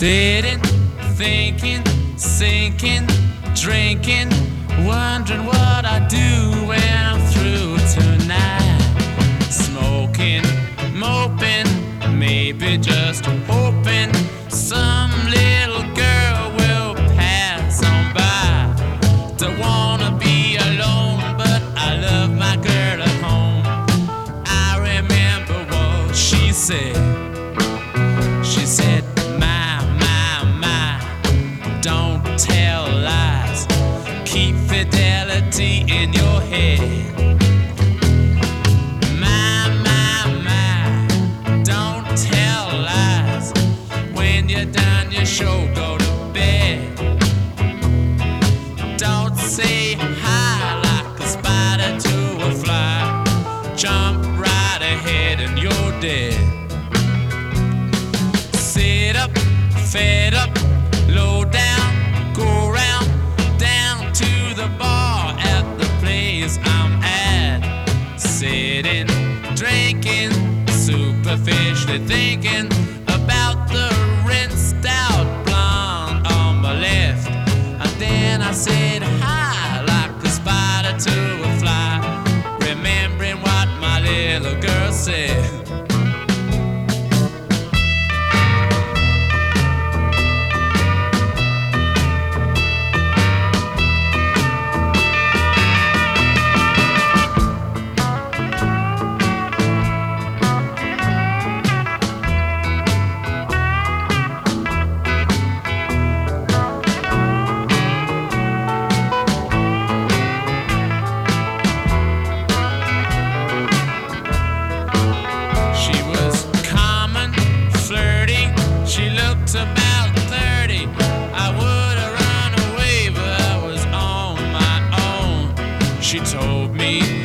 Sitting, thinking, sinking, drinking, wondering what I do when I'm through tonight. Smoking, moping, maybe just hoping some little girl will pass on by. Don't wanna be alone, but I love my girl at home. I remember what she said. She said, don't tell lies, keep fidelity in your head. My, don't tell lies. When you're done your show, go to bed. Don't say hi like a spider to a fly. Jump right ahead and you're dead. Sit up, fed up, low down, go round, down to the bar at the place I'm at. Sitting, drinking, superficially thinking about the rinsed out blonde on my left. And then I said hi like a spider to a fly, remembering what my little girl said. About 30, I would've run away, but I was on my own. She told me